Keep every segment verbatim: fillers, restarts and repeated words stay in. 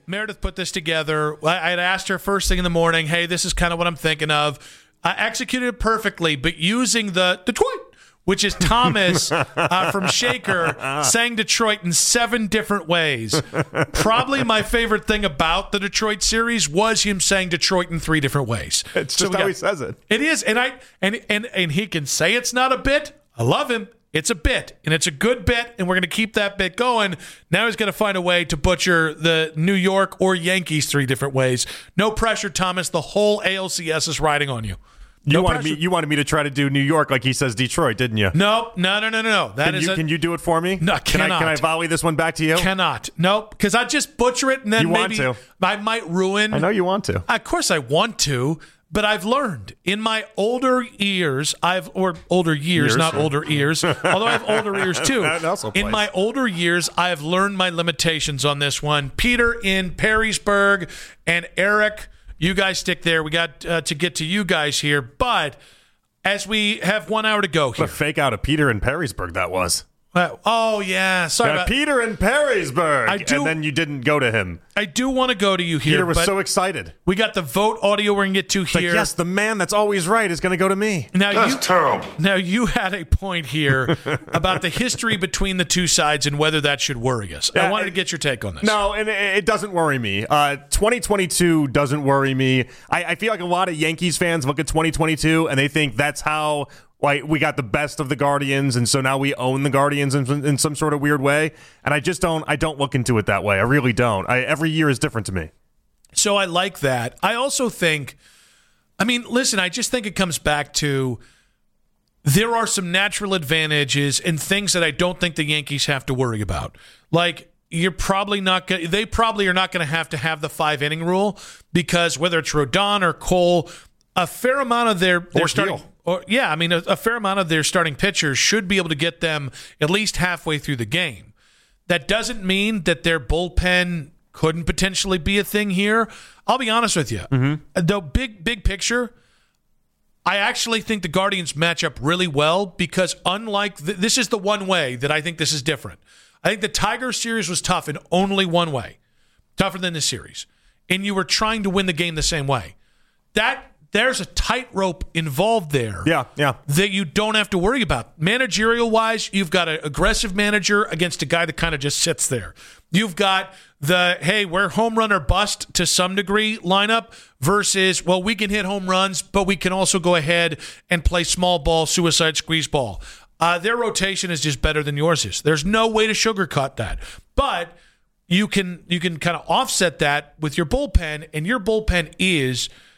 Meredith put this together. I had asked her first thing in the morning, hey, this is kind of what I'm thinking of. I executed it perfectly, but using the Detroit, which is Thomas uh, from Shaker saying Detroit in seven different ways. Probably my favorite thing about the Detroit series was him saying Detroit in three different ways. It's just so how got, he says it. It is, and I and and and he can say it's not a bit. I love him. It's a bit, and it's a good bit, and we're going to keep that bit going. Now he's going to find a way to butcher the New York or Yankees three different ways. No pressure, Thomas. The whole A L C S is riding on you. No you wanted pressure. me. You wanted me to try to do New York like he says Detroit, didn't you? No, no, no, no, no, no. That can is. You, a, can you do it for me? No, can cannot. I, can I volley this one back to you? Cannot. Nope. Because I just butcher it, and then you maybe want to. I might ruin. I know you want to. Of course, I want to. But I've learned in my older years, I've or older years, years not or... older ears, although I have older ears too. That also in my older years, I have learned my limitations on this one. Peter in Perrysburg and Eric, you guys stick there. We got uh, to get to you guys here, but as we have one hour to go here, what a fake out of Peter in Perrysburg that was. Uh, oh yeah, sorry. Yeah, about... Peter in Perrysburg, I do... and then you didn't go to him. I do want to go to you here. Peter was but so excited. We got the vote audio we're going to get to it's here. Like, yes, the man that's always right is going to go to me. Now That's you, terrible. Now, you had a point here about the history between the two sides and whether that should worry us. Yeah, I wanted it, to get your take on this. No, and it, it doesn't worry me. Uh, twenty twenty-two doesn't worry me. I, I feel like a lot of Yankees fans look at twenty twenty-two and they think that's how... Like, we got the best of the Guardians, and so now we own the Guardians in, in some sort of weird way. And I just don't I don't look into it that way. I really don't. I, every year is different to me. So I like that. I also think, I mean, listen, I just think it comes back to there are some natural advantages and things that I don't think the Yankees have to worry about. Like, you're probably not going they probably are not going to have to have the five inning rule because whether it's Rodon or Cole, a fair amount of their, their starting... Or, yeah, I mean, a, a fair amount of their starting pitchers should be able to get them at least halfway through the game. That doesn't mean that their bullpen couldn't potentially be a thing here. I'll be honest with you. Mm-hmm. The big, big picture, I actually think the Guardians match up really well because unlike, th- this is the one way that I think this is different. I think the Tigers series was tough in only one way, tougher than this series. And you were trying to win the game the same way. That There's a tightrope involved there yeah, yeah. that you don't have to worry about. Managerial-wise, you've got an aggressive manager against a guy that kind of just sits there. You've got the, hey, we're home run or bust to some degree lineup versus, well, we can hit home runs, but we can also go ahead and play small ball, suicide squeeze ball. Uh, their rotation is just better than yours is. There's no way to sugarcoat that. But you can you can kind of offset that with your bullpen, and your bullpen is –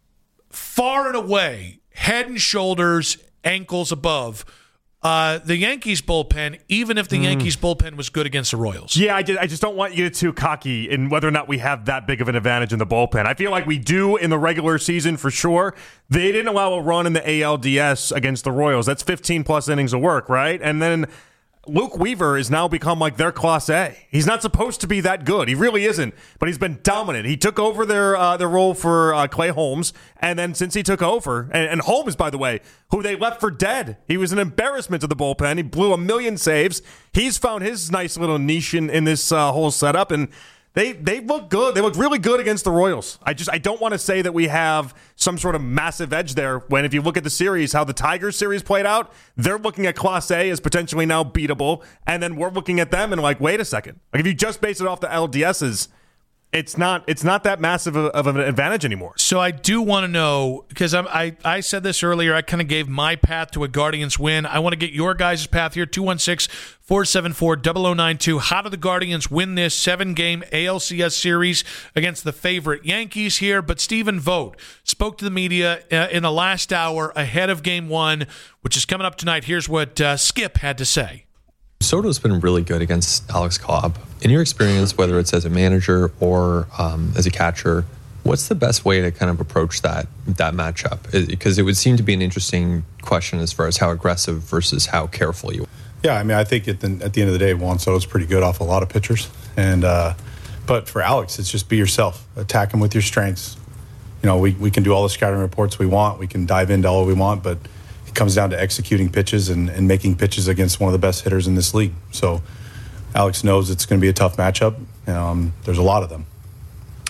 far and away, head and shoulders, ankles above uh, the Yankees bullpen, even if the mm. Yankees bullpen was good against the Royals. Yeah, I, did, I just don't want you to get too cocky in whether or not we have that big of an advantage in the bullpen. I feel like we do in the regular season for sure. They didn't allow a run in the A L D S against the Royals. That's fifteen plus innings of work, right? And then Luke Weaver has now become like their Class A. He's not supposed to be that good. He really isn't, but he's been dominant. He took over their uh, their role for uh, Clay Holmes, and then since he took over, and, and Holmes, by the way, who they left for dead, he was an embarrassment to the bullpen. He blew a million saves. He's found his nice little niche in, in this uh, whole setup, and They they look good. They look really good against the Royals. I just I don't want to say that we have some sort of massive edge there when if you look at the series, how the Tigers series played out, they're looking at Class A as potentially now beatable, and then we're looking at them and like, wait a second. Like if you just base it off the L D S's, it's not it's not that massive of, of an advantage anymore. So I do want to know, because I'm, I I said this earlier, I kind of gave my path to a Guardians win. I want to get your guys' path here, two one six, four seven four, zero zero nine two. How do the Guardians win this seven-game A L C S series against the favorite Yankees here? But Stephen Vogt spoke to the media uh, in the last hour ahead of Game one, which is coming up tonight. Here's what uh, Skip had to say. Soto's been really good against Alex Cobb. In your experience, whether it's as a manager or um, as a catcher, what's the best way to kind of approach that that matchup? Because it would seem to be an interesting question as far as how aggressive versus how careful you are. Yeah, I mean, I think at the, at the end of the day, Juan Soto's pretty good off a lot of pitchers. And uh, but for Alex, it's just be yourself. Attack him with your strengths. You know, we, we can do all the scouting reports we want. We can dive into all we want, but it comes down to executing pitches and, and making pitches against one of the best hitters in this league. So Alex knows it's going to be a tough matchup. Um, there's a lot of them.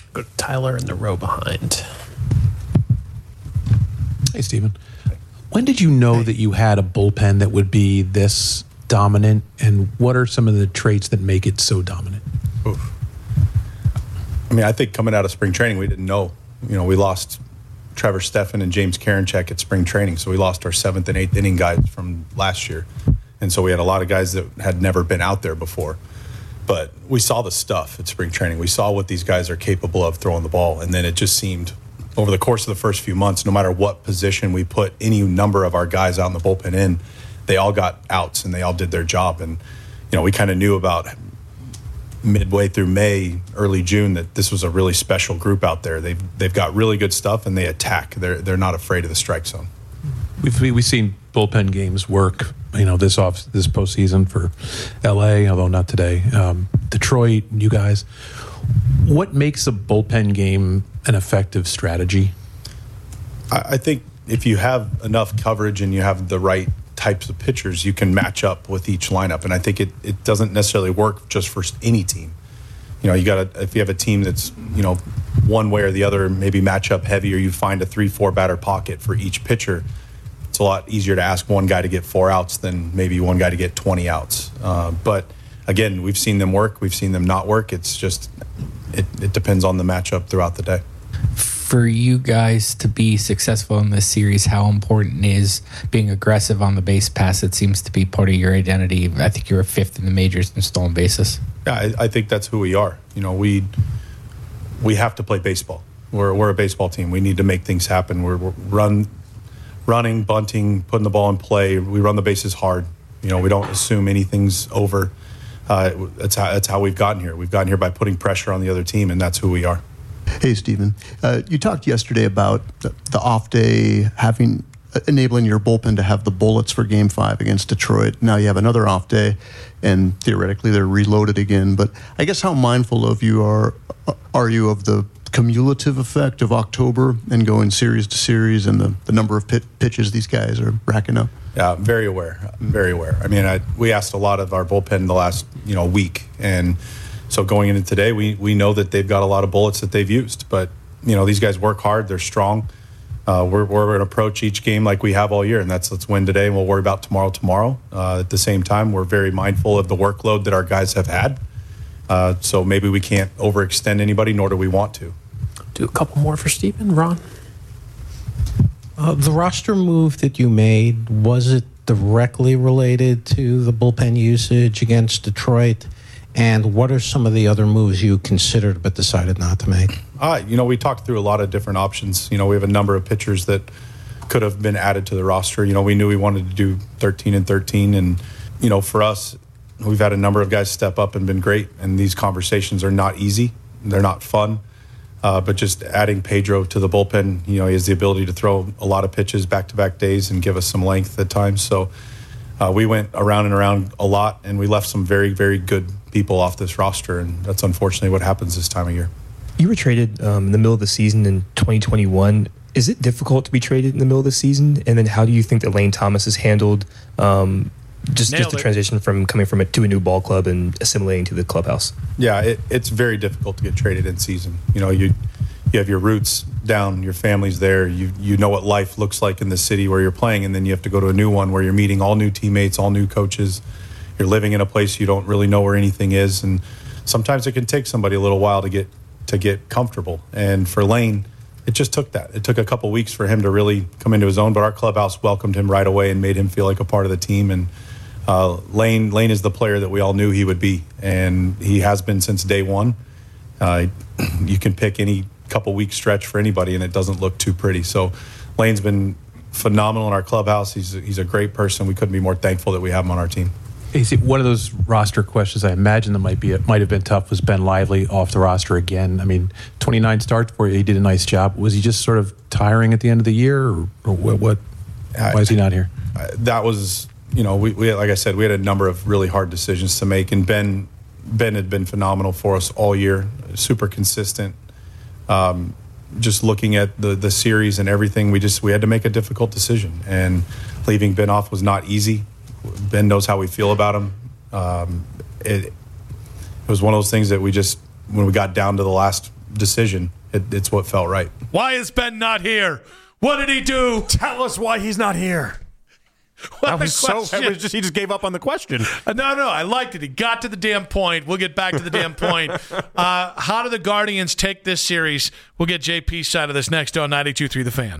Go to Tyler in the row behind. Hey, Stephen. When did you know that you had a bullpen that would be this dominant, and what are some of the traits that make it so dominant? Oof. I mean, I think coming out of spring training, we didn't know. You know, we lost Trevor Stephan and James Karinchak at spring training, so we lost our seventh and eighth inning guys from last year. And so we had a lot of guys that had never been out there before. But we saw the stuff at spring training. We saw what these guys are capable of throwing the ball, and then it just seemed over the course of the first few months, no matter what position we put any number of our guys out in the bullpen in, they all got outs and they all did their job. And, you know, we kind of knew about midway through May, early June, that this was a really special group out there. They've they've got really good stuff and they attack. They're they're not afraid of the strike zone. We've we've seen bullpen games work, you know, this off this postseason for L A, although not today. Um, Detroit, you guys. What makes a bullpen game an effective strategy? I, I think if you have enough coverage and you have the right types of pitchers, you can match up with each lineup. And I think it, it doesn't necessarily work just for any team. You know, you got to, if you have a team that's, you know, one way or the other, maybe match up heavy, or you find a three, four batter pocket for each pitcher, it's a lot easier to ask one guy to get four outs than maybe one guy to get twenty outs. Uh, but again, we've seen them work. We've seen them not work. It's just, it, it depends on the matchup throughout the day. For you guys to be successful in this series, how important is being aggressive on the base pass? It seems to be part of your identity. I think you're a fifth in the majors in stolen bases. Yeah, I, I think that's who we are. You know, we we have to play baseball. We're we're a baseball team. We need to make things happen. We're, we're run, running, bunting, putting the ball in play. We run the bases hard. You know, we don't assume anything's over. Uh, that's how that's how we've gotten here. We've gotten here by putting pressure on the other team, and that's who we are. Hey, Stephen. Uh, you talked yesterday about the, the off day having uh, enabling your bullpen to have the bullets for Game Five against Detroit. Now you have another off day, and theoretically they're reloaded again. But I guess how mindful of you are are you of the cumulative effect of October and going series to series and the, the number of pit, pitches these guys are racking up? Yeah, I'm very aware. I'm very aware. I mean, I, we asked a lot of our bullpen the last you know week, and so going into today, we we know that they've got a lot of bullets that they've used. But, you know, these guys work hard. They're strong. Uh, we're we're going to approach each game like we have all year, and that's let's win today, and we'll worry about tomorrow tomorrow. Uh, at the same time, we're very mindful of the workload that our guys have had. Uh, so maybe we can't overextend anybody, nor do we want to. Do a couple more for Stephen. Ron? Uh, the roster move that you made, was it directly related to the bullpen usage against Detroit? And what are some of the other moves you considered but decided not to make? Uh, you know, we talked through a lot of different options. You know, we have a number of pitchers that could have been added to the roster. You know, we knew we wanted to do thirteen and thirteen. And, you know, for us, we've had a number of guys step up and been great. And these conversations are not easy. They're not fun. Uh, but just adding Pedro to the bullpen, you know, he has the ability to throw a lot of pitches back-to-back days and give us some length at times. So uh, we went around and around a lot, and we left some very, very good people off this roster, and that's unfortunately what happens this time of year. You were traded um, in the middle of the season in twenty twenty-one. Is it difficult to be traded in the middle of the season? And then how do you think that Lane Thomas has handled um, just, just the it. transition from coming from a, to a new ball club and assimilating to the clubhouse? Yeah, it, it's very difficult to get traded in season. You know, you you have your roots down, your family's there, you you know what life looks like in the city where you're playing, and then you have to go to a new one where you're meeting all new teammates, all new coaches. You're living in a place you don't really know where anything is, and sometimes it can take somebody a little while to get to get comfortable. And for Lane, it just took that. It took a couple weeks for him to really come into his own, but our clubhouse welcomed him right away and made him feel like a part of the team. And uh, Lane Lane is the player that we all knew he would be, and he has been since day one. Uh, you can pick any couple week stretch for anybody, and it doesn't look too pretty. So Lane's been phenomenal in our clubhouse. He's he's a great person. We couldn't be more thankful that we have him on our team. Is it one of those roster questions I imagine that might be it might have been tough was Ben Lively off the roster again. I mean, twenty-nine starts for you. He did a nice job. Was he just sort of tiring at the end of the year, or, or what, what? Why is he not here? Uh, that was, you know, we, we had, like I said, we had a number of really hard decisions to make, and Ben Ben had been phenomenal for us all year, super consistent. Um, just looking at the the series and everything, we just we had to make a difficult decision, and leaving Ben off was not easy. Ben knows how we feel about him. Um, it, it was one of those things that we just, when we got down to the last decision. It, it's what felt right. Why is Ben not here? What did he do? Tell us why he's not here. What I a was so. question. It was just, he just gave up on the question. Uh, No, no, I liked it. He got to the damn point. We'll get back to the damn point. Uh, how do the Guardians take this series? We'll get J P's side of this next on ninety-two point three The Fan.